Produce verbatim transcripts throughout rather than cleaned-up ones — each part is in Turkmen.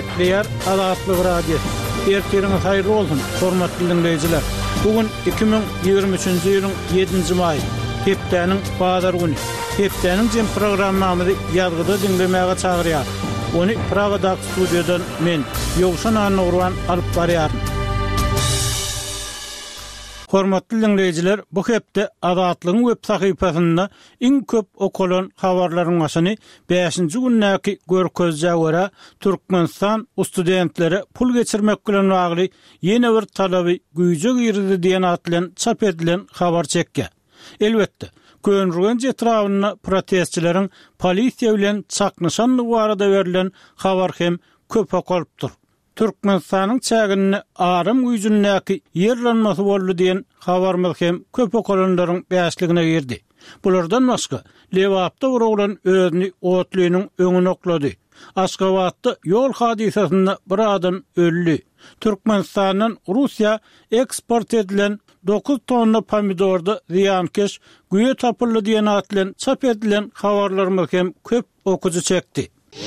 Gepleyer Azatlyk Radio. Ertiriniz hayırlı olsun, hormatly dinleyijiler. Bugün iki bin ýygrimi üçinji ýylyň ýedinji maý, hepdeniň bazar güni. Hepdeniň jem programmamyzy ýazgyda dinlemäge çagyrýar. Onu Pragada studiodan men Ýowşan Anurwan alyp barýar. Hormatly dinleyijiler, bu hepde Azatlygyň web sahypasynda iň köp okulan habarlaryň başyny beşinji günnäki görkezje görä Türkmenistan studentleri pul geçirmek bilen bagly ýene bir talaby güýje girdi diýen atlan çap edilen habar çekkä. Elbetde Könrügen jetrawyna protestçileriň polisiýa bilen çaknyşanlygy barada berilen habar hem köp okalypdyr. Türkmenistanyň çägini arym güýjündäki ýerlenmesi boldy diýen habarmy hem köp okalanlaryň beýasligine girdi. Bulardan başga Lewapda bir oglan özüni otlynyň öňüne oklady. Aşgabatda ýol hadisasynda bir adam öldü. Türkmenistanyň Russiýa eksport edilen dokuz tonna pomidorda ziýankeş güýe tapyldy diýen atlan çap edilen habarlarmy hem köp okujy çekdi.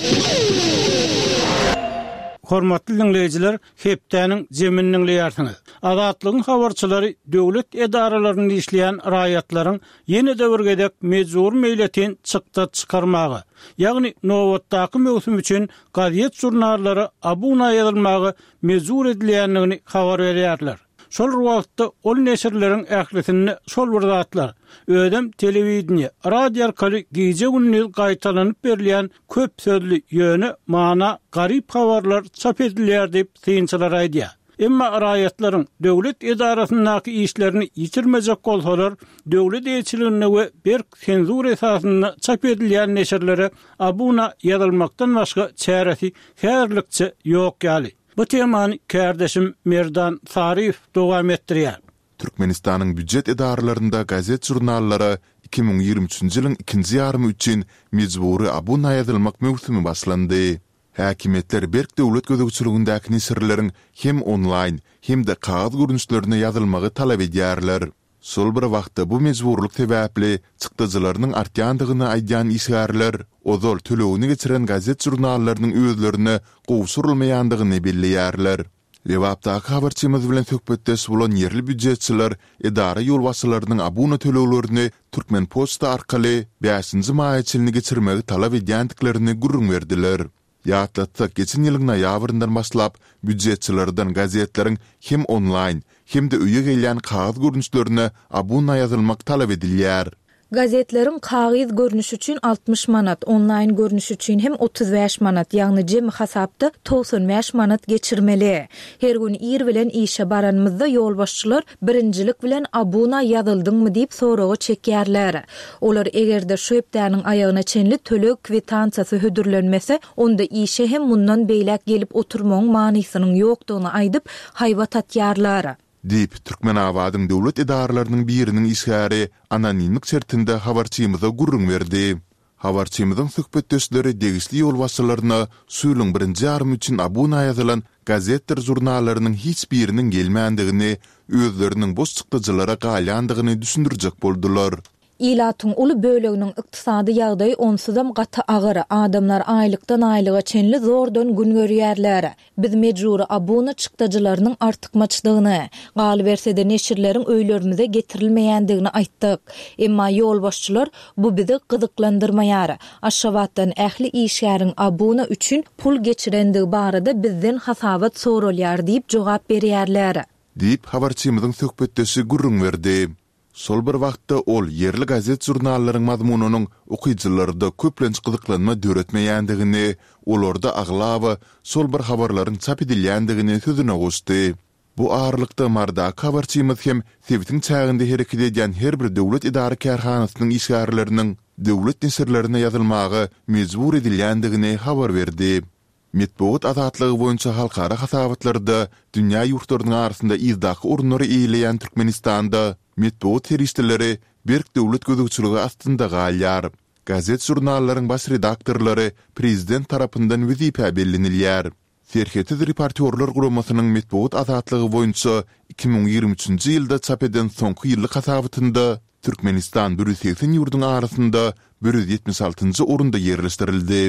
Hormatly dinleyijiler, hepdeniň jeminiň ýartyňyz. Azatlygyň habarçylary döwlet edaralaryny işleýän raýatlaryň ýene-de bir gedek mejbur meýletin çykda çykarmagy, ýagny nowatdaky mewsum üçin gazet jurnallary abuna ýazylmagy mejbur edilýändigini habar berýärler. Şol wagtda ol neşirleriň ählisini şol bir zatlar ödem telewiziýa, radio arkaly gije günnüz gaýtalanyp berilýän köp sözli ýöne mana garyp habarlar çap edilýär diýip synçylar aýdýar. Emma raýatlaryň döwlet edarasyndaky işlerini ýitirmejek bolsalar, döwlet elçiligine we bir senzur esasynda çap edilýän neşirlere abuna ýazylmakdan başga çäresi häzirlikçe ýok ýaly. Bu temany kardeşim Merdan Sarif dowam etdirýär. Türkmenistanyň büdjet edarlarynda gazet jurnallary iki bin ýygrimi üçinji ýylyň ikinji ýarmy üçin mejbury abuna ýazylmak mewsumi başlandy. Häkimetler berk döwlet gözegçiligindäki nisirleriň hem online hem de kağıt görnüşlerine ýazylmagy talap edýärler. Sol bir wagtda bu mejburlyk sebäpli çykdyjylarynyň artýandygyny aýdýan işgärler ozol tölewini geçiren gazet jurnallarynyň özlerini gowşurulmaýandygyny belliýärler. Lewapdaky habarçymyz bilen söhbetdeş bolan ýerli büdjetçiler edara ýolbaşçylarynyň abuna tölewlerini Türkmen Posta arkaly beşinji maý çylny geçirmegi talap edýändiklerini gurrun berdiler. Ýatlatda geçen ýylyň noýabryndan başlap büdjetçilerden gazetleriň hem online hem de öýe gelýän kağıt görnüşlerini abuna ýazylmak talap edilýär. Gazetlerin kağıt görnüş üçin altmış manat, online görnüş üçin hem otuz beş manat, ýagny jem hasapda doksan beş manat geçirmeli. Her gün ir bilen işe baranmyzda ýolbaşçylar birinjilik bilen abuna ýazyldyňmy diýip soragy çekýärler. Olar egerde şu hepdeniň aýagyna çenli tölek kwitansiýasy hödürlenmese, onda işe hem mundan beýlek gelip oturmagyň manysynyň ýokdugyny aýdyp haýbat atýarlar. Dip Türkmen awadyň döwlet edaralarynyň biriniň işgäri anonimlik şertinde habarçymyza gurrun berdi. Habarçymyzyň söhbetdeşleri degişli ýolbaşçylaryna suýlyň birinji ýarmy üçin abuna ýazylan gazetler jurnallarynyň hiç biriniň gelmändigini, özleriniň boş çykdyjylara galýandygyny düşündirjek boldular. İlatyň uly böleginiň ykdysady ýagdaýy onsuzam gaty agyr. Adamlar aýlykdan aýlyga çenli zordan gün görýärler. Biz mejburi abuna çykdyjylarynyň artykmaçdygyny, galy bersede neşirleriň öýlerimize getirilmeýändigini aýtdyk. Emma ýolbaşçylar bu bizi gyzyklandyrmaýar. Aşgabatdan ähli işgäriň abuna üçin pul geçirendigi barada bizden hasabat soralýar diýip jogap berýärler. Diýip habarçymyzyň söhbetdeşi gurrun berdi. Sol bir wagtda ol yerli gazet jurnallaryň mazmunynyň okuýjylarynda köplenç gyzyklanma döretmeýändigini, olarda aglawa sol bir habarlaryň çap edilýändigini sözüne goşdy. Bu ağırlykda marda habarçymyz hem sebitiň çäginde hereket edýän her bir döwlet idara kärhanasynyň işgärleriniň döwlet nesirlerine ýazylmagy mejbur edilýändigini habar berdi. Metbuat azatlygy boýunça halkara hasabatlarda dünýä ýurtlarynyň arasynda izdaky orunlary eýleýän Türkmenistanda metbuat teristleri berk döwlet gözegçiligi astynda galýar. Gazet jurnallaryň baş redaktorlary prezident tarapyndan wezipä bellenilýär. Serhetiz reportyorlar guramasynyň metbuat azatlygy boýunça iki bin ýygrimi üçinji ýylda çap eden soňky ýyllyk hasabatynda Türkmenistan bir yüz seksen ýurduň arasynda bir yüz ýetmiş altynjy orunda ýerleşdirildi.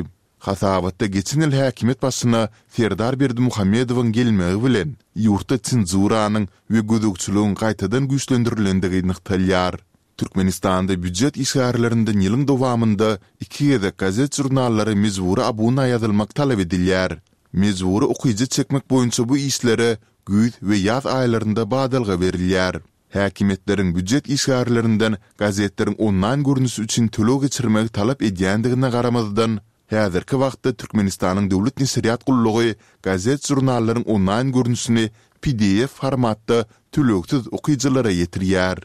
Hasabatda geçen il häkimet başyna Serdar Berdimuhammedowyň gelmegi bilen ýurtda senzuranyň we gödükçülüğin gaýtadan güýçlendirilendigi nyktalýar. Türkmenistanda büdjet işgärlerinden ýylyň dowamında iki gezek gazet jurnallary mezburi abuna ýazylmak talap edilýär. Mezburi okuyucu çekmek boyunça bu işlere güýz we ýaz aýlarynda badalga berilýär. Häkimetleriň büdjet işgärlerinden gazetleriň online görnüşi üçin төлөө geçirmek talap edýändigine garamazdan häzirki wagtda Türkmenistanyň döwlet nesiriýat gullugy gazet jurnallaryň online görnüşini P D F formatda töleksiz okuyjylara ýetirýär.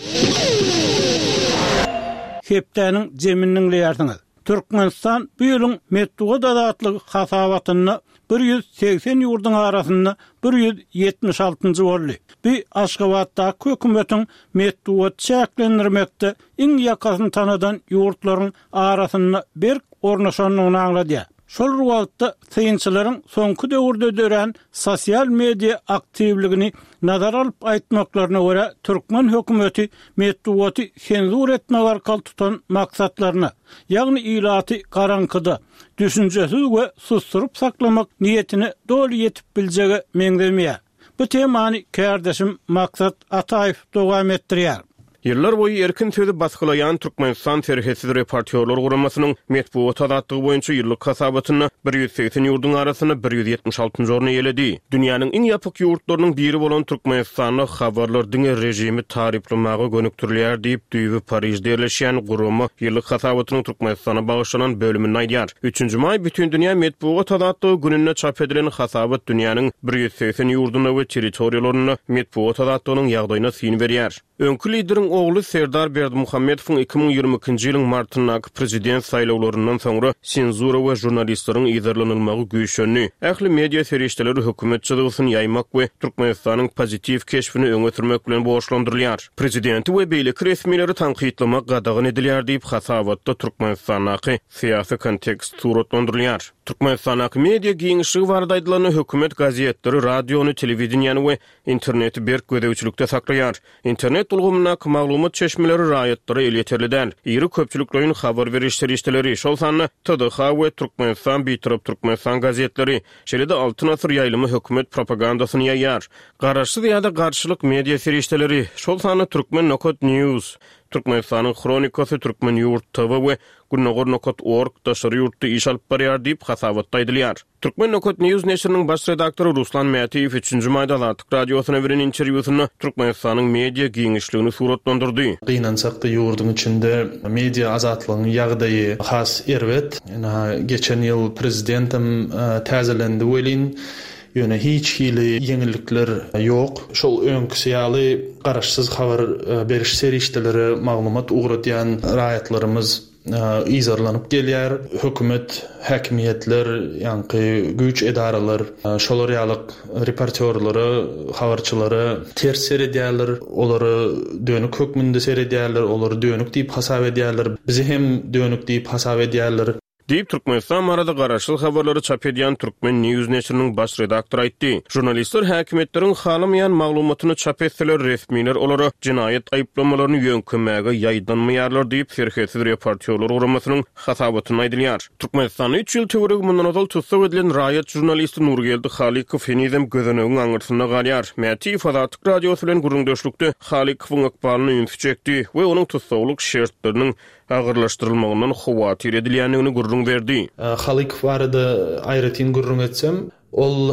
Hepdäniň jeminiň ýardyňyz. Türkmenistan bu ýylyň metduga dadatlyk hasabatyny bir yüz seksen ýurduň arasynda bir yüz ýetmiş altynjy boldy. Bu Aşgabatda hökümetiň metduga çäklendirmekde iň ýakasyn tanadan ýurtlaryň arasynda bir ornaşanyny aňladýar. Şol wagtda synçylaryň soňky döwürde dören sosial media aktivligini nazar alyp aýtmaklaryna görä Türkmen hökümeti metdugaty senzur etme barkal tutan maksatlaryna, ýagny ilaty garankyda düşünjesiz we susturup saklamak niýetini doli ýetip biljegi meňdemeýär. Bu temany kärdeşim Maksat Ataýew dowam etdirýär. Yıllar boyu erkin sözü baskılayan Türkmenistan Terhesiz Reportörler Guramasının metbuat adatlığı boyunca yıllık hasabatını bir yüz seksen yurdun arasını bir yüz yetmiş altıncı orna eledi. Dünyanın en yapık yurtlarının biri olan Türkmenistan'ı haberler dine rejimi tariflamağı gönüktürlüyer deyip düýbi Parij'de yerleşen Gurama yıllık hasabatının Türkmenistan'a bağışlanan bölümünü aýdýar. üçüncü may bütün dünya metbuat adatlığı gününe çap edilen hasabat dünyanın bir yüz seksen yurduna ve teritoriyalarına metbuat adatlığının ýagdaýyna syn berýär. Önkü liderin oğlu Serdar Berdimuhammedowyň iki ming ýygrimi ikinji ýylyň martyndaky prezident saýlawlaryndan soňra senzura we jurnalistlaryň ýazarlanylmagy güýçlenýär. Ähli media serişdeleri hökümet çygysyny ýaymak we Türkmenistanyň pozitiv keşfini öňe sürmek bilen boşlandyrylýar. Prezidenti we beýleki resmileri tanqidlamak gadagyn edilýär diýip hasabatda Türkmenistanyň syýasy kontekst suratlandyrylýar. Türkmenistanyň media giňişligi barada aýdylan hökümet gazetleri, radiony, telewizionyny we interneti berk gödäwçilikde saklaýar. İnternet ulgamyna maglumat çeşmeleri raýatlara el ýeterlidir. Iri köpçüliklerin habar beriş serişdeleri şol sanly T D H we Türkmenistan Bitirip Türkmenistan gazetleri şeýle-de altyn asyr ýaýlymy hökümet propagandasyny ýaýar. Garaşsyz ýa-da garşylyk media serişdeleri şol sanly Türkmen Nokot News, Türkmenistanyň Kronikasy, Türkmen Ýurt T V we Gunnogor Nokot org daşary ýurtda iş alyp barýar diýip hasabatda aýdylýar. Türkmen Nokot News neşriniň baş redaktory Ruslan Mätiýew üçüncü maýda Latyk radiosyna beren interwýusyny Türkmenistanyň media giňişligini suratlandyrdy. Gynançakda ýurdun içinde media azatlygynyň ýagdaýy has erwet. Ýa geçen ýyl prezidentim täzelendi welin ýöne hiç hili ýeňillikler ýok. Şol öňküsýaly garaşsyz habar beriş serişdeleri maglumat ugratýan raýatlarymyz izarlanyp gelýär. Hökümet, häkimiýetler, ýa-ni güýç edaralar, şolar ýalyk reportörleri, habarçylary ters seredýärler, olary dönük hökmünde seredýärler, olary dönük diýip hasap edýärler. Bizi hem dönük diýip hasap edýärler. Deyip Türkmenistan marada garaşlyk habarlary çap edýän Türkmen News neşriniň baş redaktory aýtdy. Jurnalistler häkimetleriň halamaýan maglumatyny çap etseler resmiler olary jinayet aýplamalaryny ýönkemmäge ýaýdanmaýarlar diýip Terhesiz Reportörler Guramasynyň hasabatyny aýdylýar. Türkmenistanyň üç ýyl töwereg mundan ozal tutsak edilen raýat jurnalisti Nurgeldi Halikow henizem gözenegin aňyrsyna galýar. Mätiýew Latyk radiosu bilen gurulmuşlukda Halikowyň akbalyny ýünçekdi we onuň tutsawlyk şertleriniň agyrlaşdyrylmagyndan howatyr edilýändigini gurrun berdi. Halikow barada aýratyn gurrun etsem, ol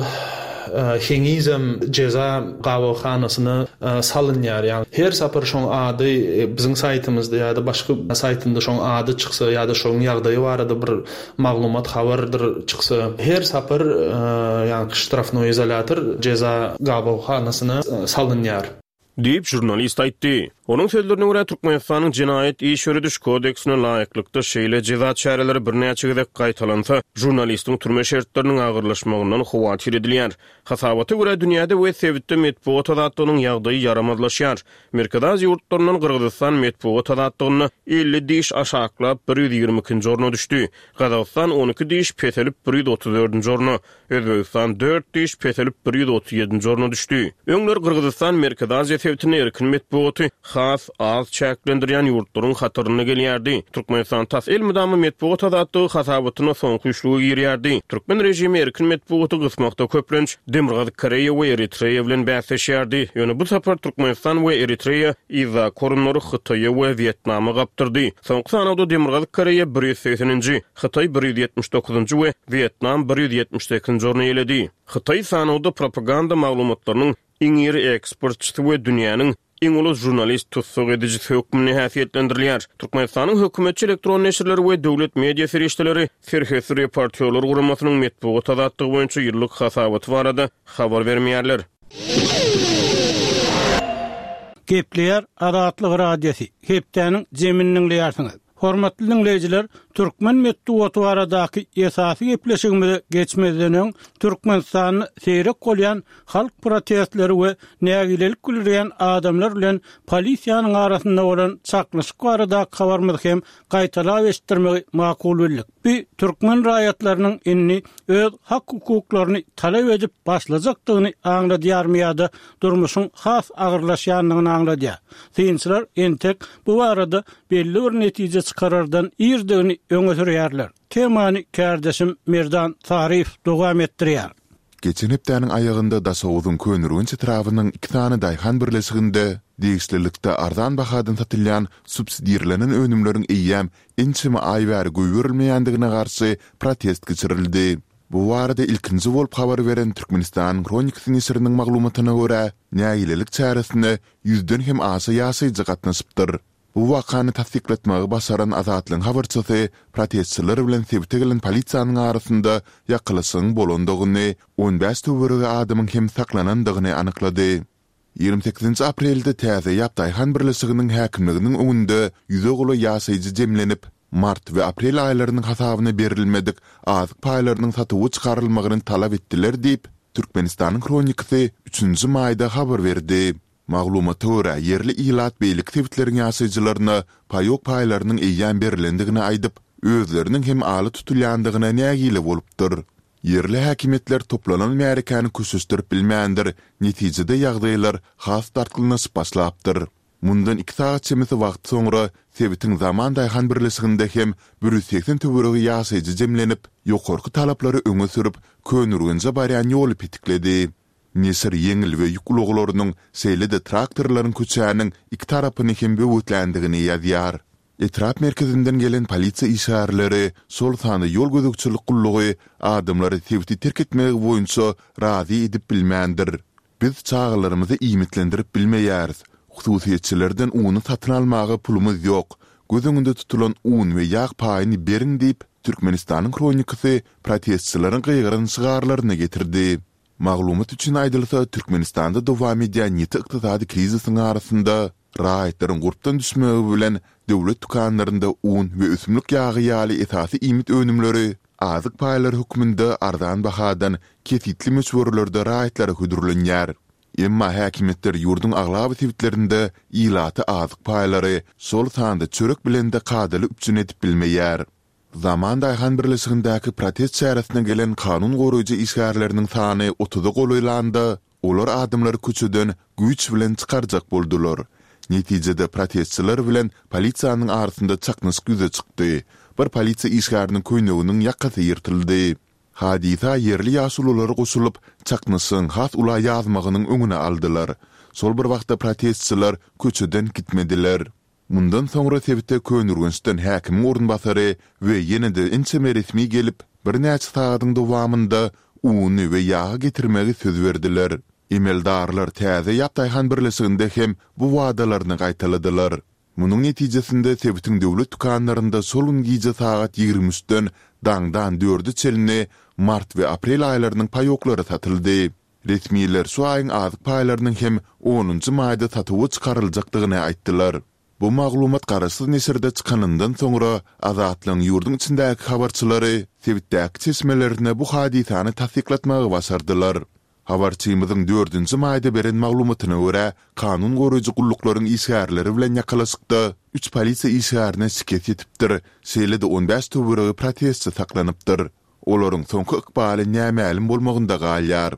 hengizem ceza gawahanasyna salynýar. Yani her sapar şoň ady biziň saýtymyzda ýa-da başga saýtynda şoň ady çyksa ýa-da şoň ýagdaýy barada bir maglumat habardyr çyksa, her sapar ýa-ni ştrafnoý izolator ceza gawahanasyna salynýar diýip jurnalist aýtdy. Onun sözlerine göre Türkmenistanyň Jinayet iş ýörüdüş kodeksine laýyklykda şeýle ceza çäreleri birnäçe gezek gaýtalansa, jurnalistiň türme şertleriniň agyrlaşmagyndan howatyr edilýär. Hasabata göre dünýäde we Sewitde metbuat adatlygynyň ýagdaýy yaramazlaşýar. Merkez ýurtlaryndan Kyrgyzstan metbuat adatlygyny elli diş aşaklaپ bir yüz ýygrimi ikinji orna düşdi. Gazawstan on iki diş peselip bir yüz otuz dördünji orna, Özbegistan dört diş peselip bir yüz otuz ýedinji orna düşdi. Öňler Kyrgyzstan Merkez Sewitine erkin metbuaty has az çäklendirýän ýurtlaryň hatyryna gelýärdi. Türkmenistan tas el mydamy metbuat adatdy hasabatyna soňky üçlügi girýärdi. Türkmen rejimi erkin metbuaty gysmakda köplenç Demirgazyk Koreýa we Eritreýa bilen bäsleşýärdi. Ýöne bu sapar Türkmenistan we Eritreýa iza korunlary Hytaýa we Vietnamy gapdyrdy. Soňky sanawda Demirgazyk Koreýa bir ýüz sekseninji, Hytaý bir ýüz ýetmiş dokuzunji we Vietnam bir ýüz ýetmiş sekizinji orny eledi. Hytaý sanawda propaganda maglumatlarynyň iň iri eksportçysy we dünýäniň iň ulus jurnalist tutsuk edici hökmüne häsiýetlendirilýär. Türkmenistanyň hökümetçi elektron neşirleri we döwlet media ferişteleri Serhesi reportýorlar guramasynyň metbuat adatlygy boýunça ýyllyk hasabaty barada habar bermeýärler. Gepleýär adatlyk radiosi. Hepdäniň jemininiň leýärsiňiz. Hormatly dinleyijiler, Türkmen metbuaty baradaky esasy gepleşigimize geçmeden öň Türkmenistanyny seyrek bolýan halk protestleri we nägilelik gülürýän adamlar bilen polisiýanyň arasynda bolan çaklaşyk barada habarmyzy hem gaýtala eşitdirmegi makul bildik. Bu Türkmen raýatlarynyň inni öz hak hukuklaryny talap edip başlajakdygyny aňladýarmyýady, durmuşyň has agyrlaşýanlygyny aňladýar. Synçylar entek bu barada belli bir netije çıkarardan irdigini öňe sürýärler. Temany kärdeşim Merdan Tarif dowam etdirýär. Geçen hepdäniň aýagynda Dasowyň könürgün çytrawynyň iki tane daýhan birleşiginde diýişlilikde ardan bahadan satylýan subsidiýerlenen önümleriň eýýäm inçimi aýbary göýürilmeýändigine garşy protest geçirildi. Bu barada ilkinji bolup habar beren Türkmenistan Kronik Nesiriniň maglumatyna görä, nägilelik çäresinde yüzden hem azy ýaşaýjy gatnaşypdyr. Bu wakany tasdikletmäge basaran azatlyň habarçysy protestçiler bilen sebtegelen polisiýanyň arasynda ýakylysyň bolandygyny, on beş töwerege adamyň hem saklanandygyny anyklady. ýygrimi sekizinji aprelde täze ýapdaýhan birleşiginiň häkimliginiň öňünde ýüze gola ýaşaýjy jemlenip, mart we aprel aýlarynyň hasabyna berilmedik azyk paýlarynyň satywy çykarylmagyny talap etdiler diýip Türkmenistanyň kronikasy üçünji maýda habar berdi. Maglumata görä yerli ilat beýlik tewitlerini ýaşaýjylaryna paýok paýlarynyň eýýän berilendigini aýdyp, özleriniň hem aly tutulýandygyna nägile bolupdyr. Yerli häkimetler toplanan märekany köşüşdirip bilmändir, netijede ýagdaýlar has tartylnaşyp başlapdyr. Mundan iki saat çemesi wagt soňra Sewitiň zaman daýhan birleşiginde hem bir yüz seksen töweregi ýaşaýjy jemlenip, ýokarky talaplary öňe sürüp, könürgünje barýan ýoly petikledi. Nesir yeňil we ýükluglarynyň seýlede traktorlaryň köçäniň iki tarapyny hem böwütlendigini ýazýar. Etrap merkezinden gelen polisiýa işgärleri, sol sany ýol gözükçilik gullugy adamlary Sewiti terk etmegi boýunça razy edip bilmändir. Biz çağlarymyzy iýmitlendirip bilmeýäris. Hususiýetçilerden uny satyn almagy pulumuz ýok. Gözüňde tutulan un we ýağ paýyny beriň diýip Türkmenistanyň kronikasy protestçilaryň gyýgyryn çygarlaryny getirdi. Maglumat üçin aýdylsa, Türkmenistanda dowam edýän ýeti ykdysady krizisiň arasynda raýatlaryň gurpdan düşmegi bilen döwlet dukanlarynda un we ösümlik ýagy ýaly esasy iýmit önümleri azyk paýlar hökmünde ardan bahadan kesitli meşgurlerde raýatlary hödürlenýär. Emma häkimetler ýurduň aglaby tewitlerinde ýylaty azyk paýlary sol sanda çörek bilen de kadaly üçin edip bilmeýär. Zaman daýhan birleşigindäki protest çäresine gelen kanun goraýjy işgärleriniň sany otuza golaýlandy. Olar adamlary köçeden güýç bilen çykarjak boldular. Netijede protestçiler bilen polisiýanyň arasynda çaknaşyk ýüze çykdy. Bir polisiýa işgäriniň köýneginiň ýakasy ýyrtyldy. Hadisa yerli ýaşululary goşulyp, çaknaşyň has ula ýazmagynyň öňüne aldylar. Sol bir wagtda protestçiler köçeden gitmediler. Mundan soňra Sewitde könürgünçden häkim orunbasary we ýene-de inçeme resmi gelip, bir näçe sagatyň dowamında uny we ýagy getirmegi söz berdiler. Emeldarlar täze ýapdaýhan birleşiginde hem bu wadalaryny gaýtaladylar. Munyň netijesinde Sewitiň döwlet dukanlarynda solun giýje sagat ýygrimi üçden daňdan dördi çelini mart we aprel aýlarynyň paýoklary satyldy. Resmiler şu aýyň azyk paýlarynyň hem onunji maýda satywy çykaryljakdygyny aýtdylar. Bu maglumat garaşsyz nesirde çykanyndan soňra azatlyň ýurduň içindäki habarçylary Sewitdäki çeşmelerine bu hadisany tasdikletmäge başardylar. Habarçymyzyň dördünji maýda beren maglumatyna görä, kanun goraýjy gulluklaryň işgärleri bilen ýakalaşykda üç polisiýa işgärine şikayet etipdir. Şeýle-de on beş töweregi protestçi saklanypdyr. Olaryň soňky ykbaly näme bolmagynda galýar.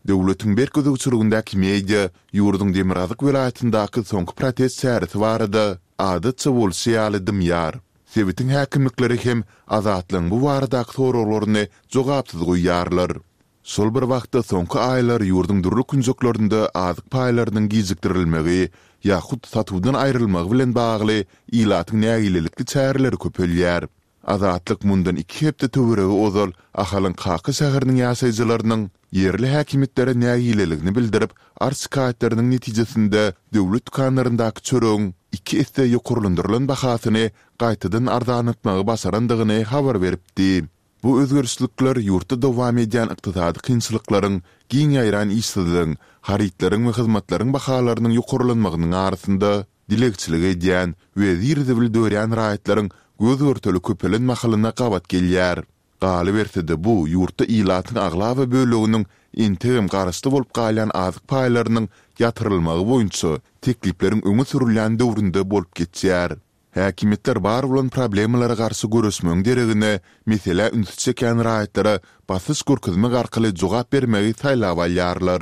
Döwletiň berkezigçiligindäki media ýurdun Demirazyk welaýatyndaky soňky protest särisi barada adatça bolsa ýaly dymýar. Sewitin häkimlikleri hem azatlygyň bu baradaky soraglaryny jogapsyz goýýarlar. Sol bir wagtda soňky aýlar ýurdun durly künjeklerinde azyk paýlarynyň gizikdirilmegi ýa-hut satuwdan aýrylmagy bilen bagly ilatyň nägilelikli çäreleri köpelýär. Azatlyk mundan iki hepde töweregi ozal ahalyň Kaky şäheriniň ýaşaýjylarynyň yerli häkimetlere nägileligini bildirip, arşikaýetleriniň netijesinde döwlet dukanlaryndaky çöregiň iki esde ýokurlandyrylan bahasyny gaýtadan arzanatmagy başarandygyny habar beripdi. Bu özgörüşlikler ýurtda dowam edýän ykdysady kynçylyklaryň, giň ýaýran işsizligiň, haritlaryň we hyzmatlaryň bahalarynyň ýokurlanmagynyň arasynda dilegçilik edýän we zirdebil döwrän raýatlaryň göz örteli köpelen mahalyna gabat gelýär. Galy berse-de bu ýurtda ilatyň agla we böleginiň interim garaşdy bolup galýan azyk paýlarynyň ýatyrylmagy boýunça teklipleriň öňe sürilýän döwründe bolup geçýär. Häkimetler bar bolan problemlara garşy görüşmeň deregine, mesele ünsüz çeken raýatlara basys görkezmek arkaly jogap bermegi taýlap alýarlar.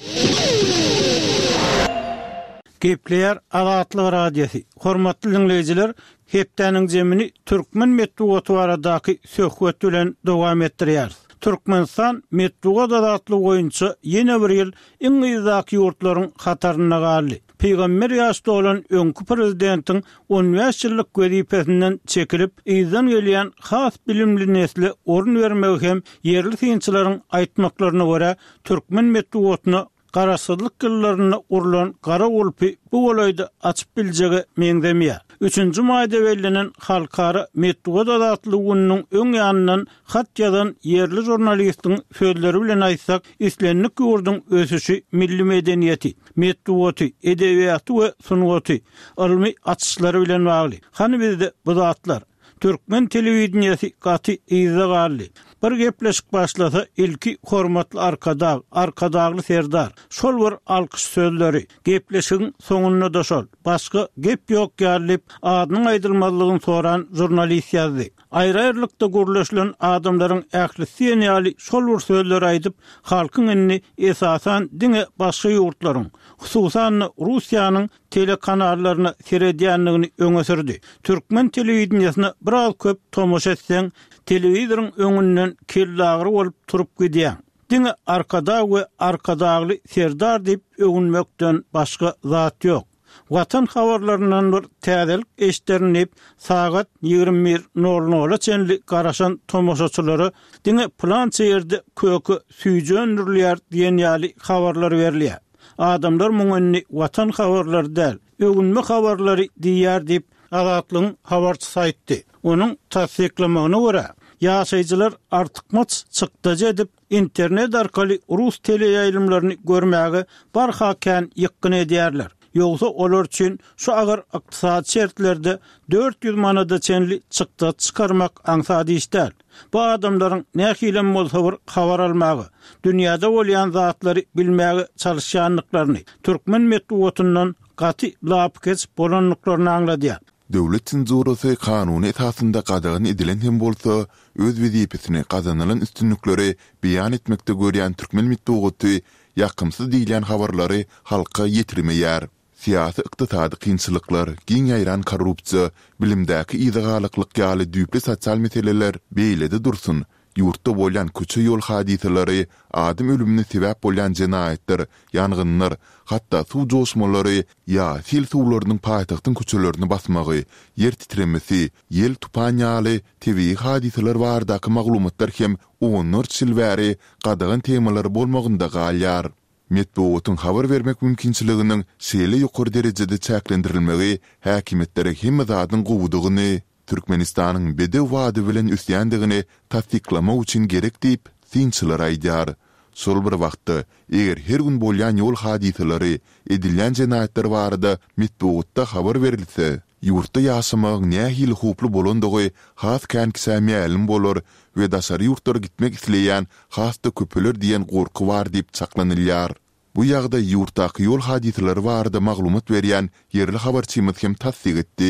Gepleýär Azatlyk radiosi. Hormatly dinleýijiler, hepdeniň jemini türkmen medeniýeti baradaky söhbet bilen dowam etdirýär. Türkmenistan medeniýet azatlygy boýunça ýene bir ýyl iň ýyzak ýurtlaryň hataryna galdy. Peýgamber ýaşda olan öňkü prezidentiň on beş ýyllyk wezipesinden çekilip, ýyzdan gelýän has bilimli nesli orun bermegi hem yerli synçylaryň aýtmaklaryna görä türkmen medeniýetyna garaşsyzlyk gyllaryna urulan gara ulpy bu bolayda açyp biljegi meňdemýär. Üçüncü maýda bellänen halkara medeniýet azatlygy gününiň öň ýanyndan hat ýazan yerli jurnalistiň sözleri bilen aýtsak, islenlik ýurdun ösüşi milli medeniýeti, medeniýeti, edebiýaty we sunugaty, ilmi açyşlary bilen bagly. Hany bizde bu zatlar türkmen telewizionyasy gaty ýyza galdy. Bir gepleşik başlasa ilki hormatly arkadağ, arkadağly serdar. Şol bir alkyş sözleri, gepleşigiň soňuna da şol. Başga gep ýok gelip, adynyň aýdylmalygyny soran jurnalist ýazdy. Aýra-aýrylykda gürleşilen adamlaryň ählisi ýaly şol bir sözleri aýdyp, halkyň önüne esasan diňe başga ýurtlaryň, hususan Russiýanyň telekanallaryna seredýänligini öňe sürdi. Türkmen telewizionyasına biraz köp tomoş etseň, telewizoryň öňünden kellagry bolup turup gidýär. Diňe arkada we arkadagly serdar diýip öňünmekden başga zat ýok. Watan habarlaryndan bir täzelik eşderinip, sagat ýygrimi bir nol nola çenli garaşan tomoşaçylary diňe plança ýerde kökü süýjendirler diýen ýaly habarlar berilýär. Adamlar muňunny watan habarlary däl, öňünme habarlary diýär diýip Azatlygyň habarçysy aýtdy. Onuň tasdiklamagyna görä, ýaşaýjylar artykmaç çykdaja edip internet arkaly rus teleýaýlymlaryny görmäge barhakan ýykyn edýärler. Ýogsa olar üçin şu agar ykdysady şertlerde dört yüz manada çenli çykda çykarmak aňsady işdäl. Bu adamlaryň nähilem bolsa bir habar almagy, dünýäde bolýan zatlary bilmäge çalışýanlyklaryny, türkmen medeniýetiniň gaty lapkes bolanlyklaryny aňladýar. Döwlet senzurasy kanuny esasynda gadagyn edilen hem bolsa, öz wezipesini gazanylan üstünlikleri beýan etmekde görýän türkmen medeniýeti ýakymsyz diýilen habarlary halka ýetirmeýär. Siyasi ykdysady kynçylyklar, giň ýaýran korrupsiýa, bilimdäki ýyzgalyklyk ýaly düýpli sosial meseleler beýlede dursun. Ýurtda bolýan köçe ýol hadiseleri, adam ölümine sebäp bolýan jenaýetler, ýangynlar, hatda suw joşmalary ýa sil suwlarynyň paýtagtyň köçelerini basmagy, ýer titremesi, ýel tupanýaly tebii hadiseler bardaky maglumatlar hem onlar silbäri gadagyn temalar bolmagynda galýar. Medeniýetiň habar bermek mümkinçiliginiň şeýle ýokary derejede çäklendirilmegi häkimetlere hem zadyň gowudygyny, Türkmenistanyň bede wady bilen üstýändigini tasdiklamak üçin gerek diýip synçylar aýdýar. Şol bir wagtda eger her gün bolýan ýol hadiseleri, edilýän jenaýetler barada medeniýetde habar berilse, ýurtda ýaşamak nähili huply bolandygy has känkisämýälim bolar we daşary ýurtlara gitmek isleýän hasda köpeler diýen gorky bar diýip çaklanylýar. Bu ýagda ýurtdaky ýol hadiseleri barada maglumat berýän yerli habarçymyz hem tasdik etdi.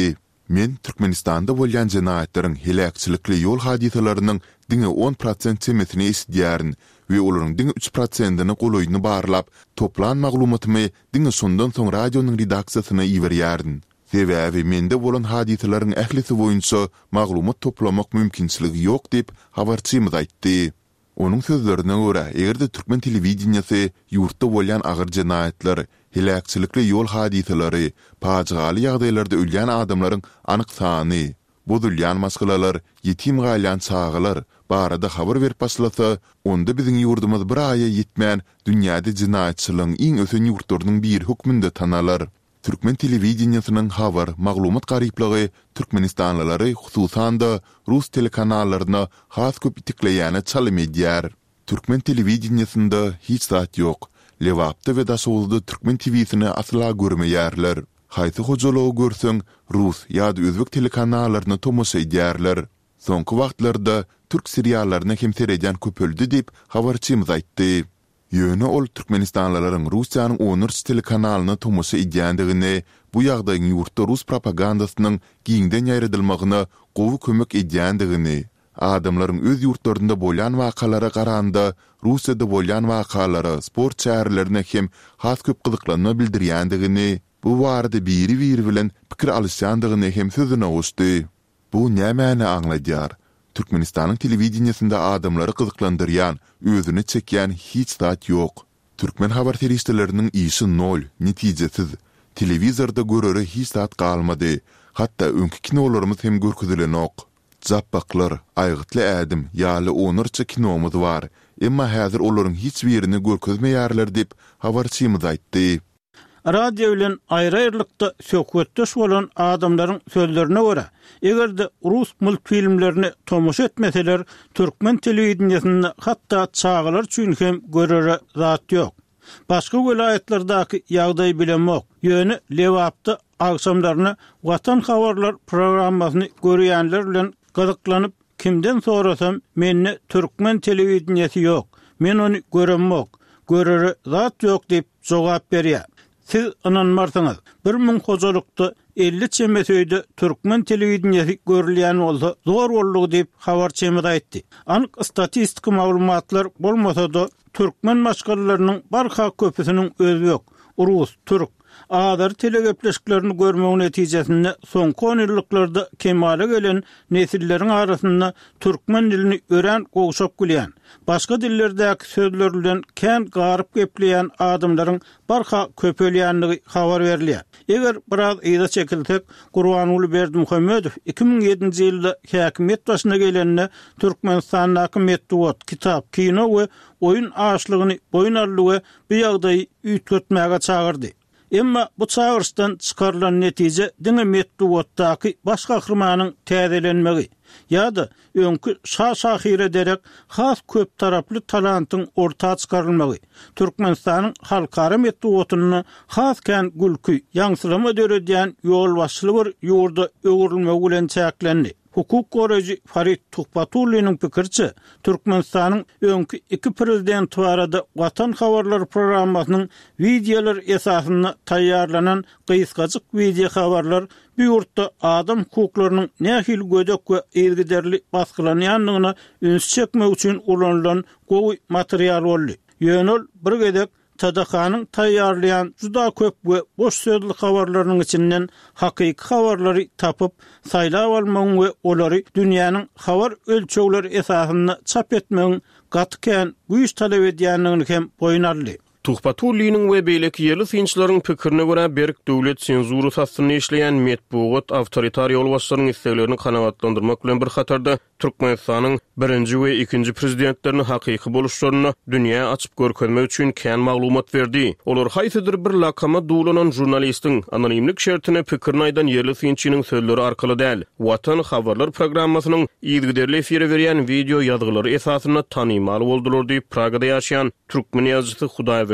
Men Türkmenistanda bolýan jenaýatlaryň helakçylykly ýol hadisalarynyň diňe on prosent temesini isdiýärin we olaryň diňe üç prosentini golaýyny barlap, toplan maglumatymy diňe sondan soň radionyň redaksiýasyna iwerýärdin. Sebäbi mende bolan hadisalaryň ählisi boýunça maglumat toplamak mümkinçiligi ýok diýip habarçymyz aýtdy. Onun sözlerine göre, egerde Türkmen televizionyasy ýurtda bolýan agyr jenaýatlar, helakçylykly ýol hadiselary, pajygaly ýagdaýlarda ölýän adamlaryň anyk sany, bozulýan maskalalar, ýetim galýan çağalar barada habar berip başlasa, onda biziň ýurdumyz bir aýa ýetmän dünýäde jenaýatçylygyň iň ösen ýurtlarynyň bir hukmynda tanalar. Türkmen televizionysynyň habar, maglumat garyplygy Türkmenistanlylary hususan da Rus telekanallaryna has köp itikleýäne çalym edýär. Türkmen televizionyasynda hiç zat ýok. Lewapda we Daşowulda Türkmen T V-sini asla görmeýärler. Haýsy hojalogy görseň, Rus ýa-da özbek telekanallaryna tomoşa edýärler. Soňky wagtlarda türk seriallaryna hem seredýän köpöldi diýip habarçymyz aýtdy. Ýöne ol Türkmenistanlylaryň Russiýanyň onurç telekanalyna tomoşa edýändigini, bu ýagdaýyň ýurtda Rus propagandasynyň giňden ýaýradylmagyna gowy kömek edýändigini, adamlaryň öz ýurtlarynda bolýan wakalara garanda Russiýada bolýan wakalara sport şäherlerine hem has köp gyzyklanma bildirýändigini, bu barada biri-biri bilen pikir alýandygyny hem sözüne goşdy. Bu nämäni aňladýar? Türkmenistanyň televizionyasynda adamlary gyzyklandyrýan, özüni çekýän hiç zat ýok. Türkmen habar teristleriniň işi nol, netijesiz. Televizorda göreri hiç zat galmady. Hatda öňkü kinolarymyz hem görkezlenok. Jappaklar, aýgytly ädim, ýaly onurça kinomuz bar. Emma häzir olaryň hiç birini görkezmeýärler diýip habarçymyz aýtdy. Radio bilen aýry-aýrylykda söhbetdeş bolan adamlaryň sözlerine görä, egerde Rus multfilmlerini tomoşa etmeseler, Türkmen televizionyasynda hatda çağalar üçin hem görere zat ýok. Başga welaýatlardaky ýagdaý bilenmok. Ýöne Lewapda akşamlaryny Watan habarlar programmasyny görýänler bilen gyzyklanyp, kimden sorasam menne Türkmen televizionyasy ýok, men onu göremok, görere zat ýok diýip jogap berýär. Siz inanmarsyňyz, bir müň hojalykda elli çemesöýde Türkmen televizionyasy görülýän bolsa, zor bolýar diýip habarçymyz aýtdy. Anyk statistik maglumatlar bolmasa-da Türkmen maşgallarynyň barha köpüsiniň özü ýok. Rus, türk, adar telegepleşiklerini görmek netijesinde soňky on ýyllarda kemale gelen nesilleriň arasynda türkmen dilini ören gowşap gelýän, başga dillerdäki sözler bilen kän garyp gepleýän adamlaryň barha köpelýänligi habar berilýär. Eger biraz ýa-da çekilsek, Gurbanuly Berdimuhammedow iki bin ýedinji ýylda häkimet başyna gelende Türkmenistandaky medeniýet, kitap, kino we oyun aşlygyny boyun aldygy bir ýagdaý üýtgetmäge çagyrdy. Emma bu çağırışdan çıkarılan netije diňe medeniýetdaky baş gahrymanyň täzelenmegi ýa-da öňkü şah-şahir ederek has köp taraply talantyň ortağa çykarylmagy, Türkmenistanyň halkara medeniýetyny haskän gülkü, ýaňsylama döredýän ýol başlygy ýurda öwrülmegi bilen çäklendi. Hukuk goraýjy Farid Tuhbatulynyň pikirçe, Türkmenistanyň öňkü iki prezident barada Watan habarlar programmasynyň videolar esasyna taýýarlanan gysgaçyk video habarlar bu ýurtda adam hukuklarynyň nähil gödek we ergiderli baskylanýanlygyna üns çekmek üçin ulanylan gowy material boldy. Ýönül bir gedek Tadakanyň taýýarlayan juda köp we boş sözli habarlarynyň içinden hakyky habarlary tapyp saýlap almagy we olary dünýäniň habar ölçegleri esasyna çap etmegiň gatykän güýç talap edýänligini hem boyun aldy. Tuhbatulynyň we beýleki ýerli synçylaryň pikirine görä berk döwlet senzury sastyny işleýän medeniýet awtoritar ýol başlarynyň isleglerini kanagatlandyrmak bilen bir hatarda Türkmenistanyň birinji we ikinji prezidentlerini hakyky boluşlaryny dünýä açyp görkezmek üçin kän maglumat berdi. Olar haýsydyr bir lakama dulanan jurnalistiň anonimlik şertine pikirini aýdan ýerli synçynyň sözleri arkaly däl, Watan habarlar programmasynyň ýygyderli efire berýän video ýazgylary esasyna tanymaly boldular diýip Pragada ýaşaýan Türkmen ýazgysy Hudaýber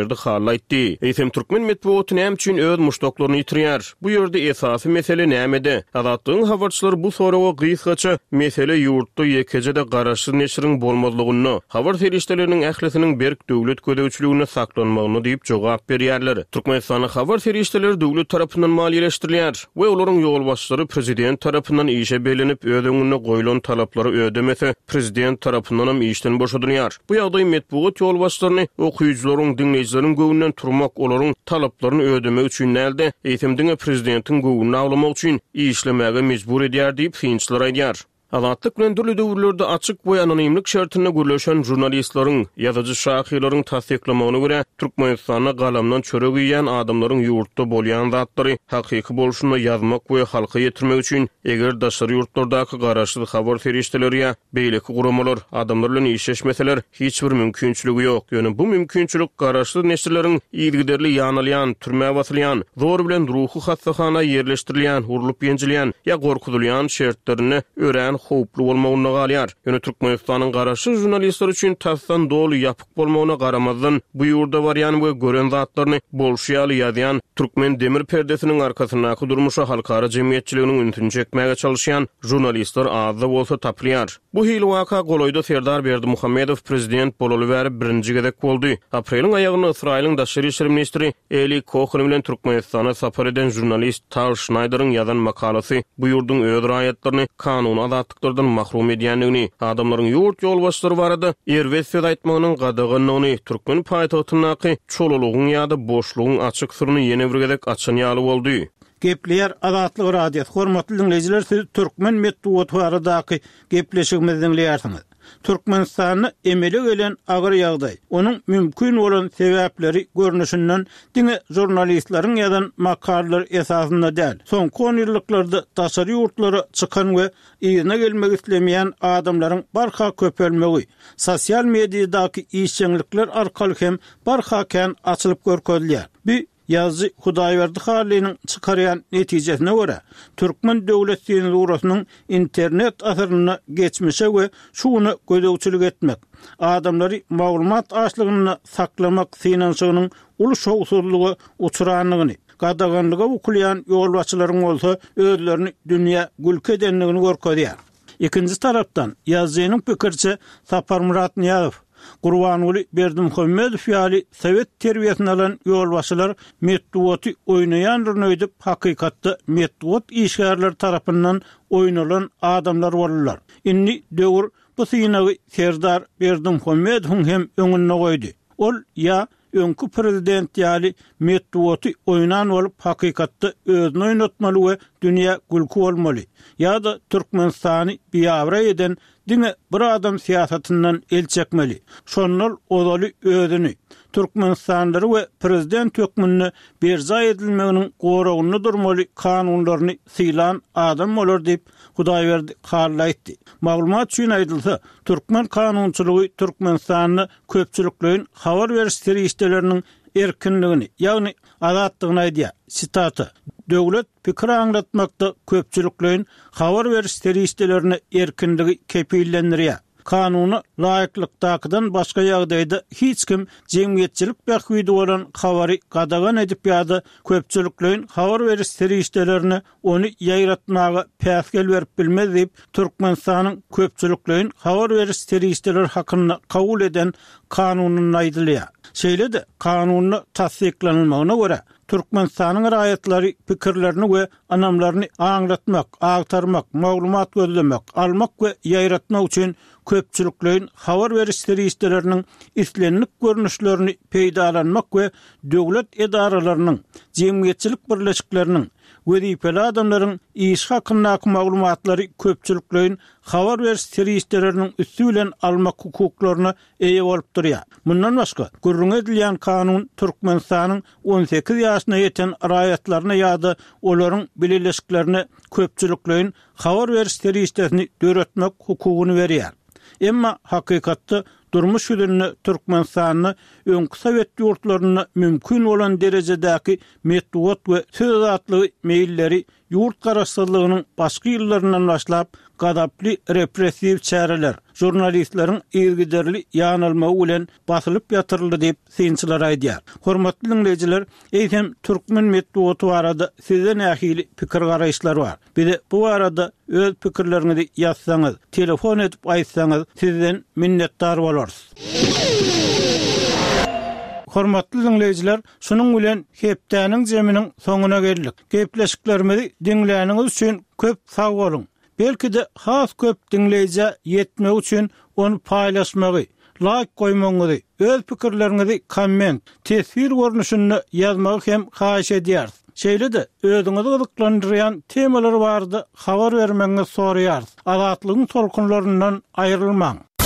Hudaýberdi hal aýtdy. Eýsem türkmen medeniýeti näme üçin öz muşdoklaryny ýitirýär? Bu ýerde esasy mesele nämede? Azatlygyň habarçylary bu soraga gysgaça mesele ýurtda ýekejede garaşsyz neşriň bolmazlygyny, habar ferişdeleriniň ählisiniň berk döwlet gödäwçiligine saklanmagyny diýip jogap berýärler. Türkmenistanyň habar ferişdeleri döwlet tarapyndan maliýeleşdirilýär we olaryň ýol başçylary prezident tarapyndan işe belenip ödüňine goýulan talaplary ödemese, prezident tarapyndan hem işden boşadylýar. Bu ýagdaý medeniýet ýol başçylaryny okuýjylaryň, dinleýijileriň göwünden turmak, olaryň talaplaryny ödemek üçin näde, eýtimdiňe prezidentiň göwüni aglamak üçin işlemäge mejbur edýär diýip synçylar aýdýar. Azatlyk bilen dürli döwürlerde açyk we anonimlik şertine gürleşen jurnalistlaryň, ýazyjy şahylaryň tasdiklamagyna görä, Türkmenistana galamdan çörek ýeýän adamlaryň ýurtda bolýan zatlary hakyky bolşuny ýazmak we halka ýetirmek üçin eger daşary ýurtlardaky garaşsyz habar ferişdeleri ýa beýleki guramalar adamlar bilen işleşmeseler hiç bir mümkinçiligi ýok. Ýöne bu mümkinçilik garaşsyz neşirleriň ýygyderli ýanylýan, türme basylýan, zor bilen ruhy hassahana ýerleşdirilýän, urulup ýenjilýän ýa gorkudylýan şertlerini ören howplu bolmagyna galýar. Ýöne Türkmenistanyň garaşsyz jurnalistler üçin tasdan dolu ýapyk bolmagyna garamazdan bu ýurda barýan we gören zatlaryny bolşýaly ýazýan türkmen demir perdesiniň arkasynaky durmuşa halkara jemgyýetçiliginiň üntüni çekmäge çalışýan jurnalistler azda bolsa tapylýar. Bu hili waka goloýda Serdar Berdimuhammedow prezident bolaly berip birinji gezek boldy. Aprelyň aýagyny Israýlyň daşary işler ministri Eli Cohen bilen Türkmenistana sapar eden jurnalist Tal Schneider'ın ýazan makalasy bu ýurduň öz raýatlaryny kanun azatlyklaridan mahrum edýändigini, adamlaryň ýurt ýolbaşçylary barada erwes söz aýtmagynyň gadaganyny, türkmen paýtagtyndaky çolulugyň ýa-da boşlugyň açyk syryny ýene bir gezek açan ýaly boldy. Gepleýär Azatlyk radio. Hormatly dinleýijiler, siz türkmen medeniýeti baradaky gepleşigimizi dinleýärsiňiz. Türkmenistany emele gelen agyr ýagdaý, onuň mümkin bolan sebäpleri görnüşinden diňe jurnalistlaryň ýazan makallar esasynda däl. Soňky on ýyllarda daşary ýurtlary çykan we ýygyna gelmek islemeýän adamlaryň barha köpelmegi, sosial mediýadaky işçilikler arkaly hem barha kän açylyp görkezilýär. Bu Yazı Hudaýberdi halynyň çykarýan netijesine görä, türkmen döwlet senzurasynyň internet asyryna geçmişe we şuny gödäwçilik etmek, adamlary maglumat açlygyny saklamak synanşygynyň uly şowsuzlygy uçuranyny, gadaganlyga ukulýan ýolbaşçylaryň bolsa özlerini dünýä gülke edenligini görkezýär. Ikinji tarapdan ýazynyň pikirçi Sapar Murat Niýazow, Gurbanuly Berdimuhammedow ýaly Sowet terbiýesini alan ýolbaşçylar medeniýeti oýnaýan rol edip hakykatda medeniýet işgärleri tarapyndan oýnalan adamlar bolurlar. Inni döwür bu synagy Serdar Berdimuhammedow hem öňüne goýdy. Ol ýa öňkü prezident ýaly medeniýeti oýnan bolup hakykatda özüni oýnatmaly we dünýä gülki bolmaly. Ýa-da Türkmenistany biýabra eden diňe bir adam siýasatyndan el çekmeli. Şonol odaly özüni, Türkmenistandary we prezident hökmüni berza edilmeginiň goragyny durmaly kanunlaryny sylan adam bolar diýip Hudaýberdi hal aýtdy. Maglumat üçin aýdylsa, türkmen kanunçylygy Türkmenistanyň köpçülikligiň habar beriş serişdeleriniň erkinligini, ýagny azatlygyny aýdýar. Sitaty: Döwlet pikir aňlatmakda köpçülikligiň habar beriş serişdelerini erkinligi kepillendirýär. Kanuny laýyklykdakydan başga ýagdaýda hiç kim jemgyýetçilik bähwidi bolan habary gadagan edip ýa-da köpçülikligiň habar beriş serişdelerini ony ýaýratmaga päsgel berip bilmez diýip Türkmenistanyň köpçülikligiň habar beriş serişdeleri hakyny kabul eden kanunyny aýdylýar. Şeýle-de kanuny tasdiklanmagyna görä Türkmenistanyň raýatlary pikirlerini we anamlaryny aňlatmak, agtarmak, maglumat gözlemek, almak we ýaýratmak üçin köpçülikligiň habar beriş serişdeleriniň islenlik görnüşlerini peýdalanmak we döwlet edaralarynyň, jemgyýetçilik birleşikleriniň wezipeli adamlaryň iş hakyndaky maglumatlary köpçülikligiň habar beriş serişdeleriniň üstü bilen almak hukuklaryna eýe bolup durýar. Mundan başga, gürrüň edilýän kanun Türkmenistanyň on sekiz ýaşyna ýeten raýatlaryna ýa-da olaryň bileşiklerine köpçülikligiň habar beriş serişdesini döretmek hukugyny berýär. Emma hakykatda durmuş ýüzüne Türkmenistanyň öňkü Sowet ýurtlaryna mümkin bolan derejedäki medeniýet we söz atly meýilleri ýurt garaşsyzlygynyň başky ýyllaryndan başlap gadaply repressiw çäreler, jurnalistlerin ilgiderli ýanylmagy bilen basılıp ýatyryldy diýip synçylar aýdýar. Hormatly dinleýijiler, eýsem türkmen medeniýeti barada sizden nähili pikir garaýşlar bar. Bize bu arada öz pikirlerinizi ýazsaňyz, telefon edip aýtsaňyz sizden minnetdar bolarys. Hormatly dinleýijiler, şunuň bilen hepdäniň jeminiň soňuna geldik. Gepleşiklerimizi dinläniňiz üçin köp sag bolun. Belki de has köp dinleýije ýetmek üçin onu paýlaşmagy, like goýmaňyzy, öz pikirlerinizi komment, tesir görnüşünde ýazmagy hem haýyş edýär. Şeýle-de özüňizi gyzyklandyrýan temalar bardy, habar bermeňizi soraýar. Azatlygyň tolkunlaryndan aýrylmaň.